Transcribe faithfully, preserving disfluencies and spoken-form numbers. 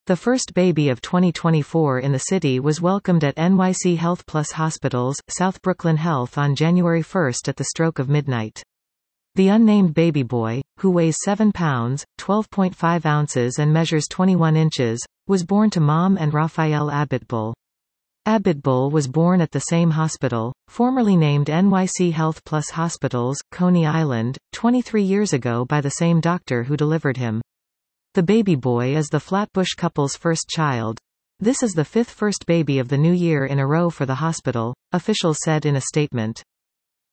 The first baby of twenty twenty-four in the city was welcomed at N Y C Health Plus Hospitals, South Brooklyn Health on January first at the stroke of midnight. The unnamed baby boy, who weighs seven pounds, twelve point five ounces and measures twenty-one inches, was born to Mom and Raphael Abitbol. Abitbol was born at the same hospital, formerly named N Y C Health Plus Hospitals, Coney Island, twenty-three years ago by the same doctor who delivered him. The baby boy is the Flatbush couple's first child. This is the fifth first baby of the new year in a row for the hospital, officials said in a statement.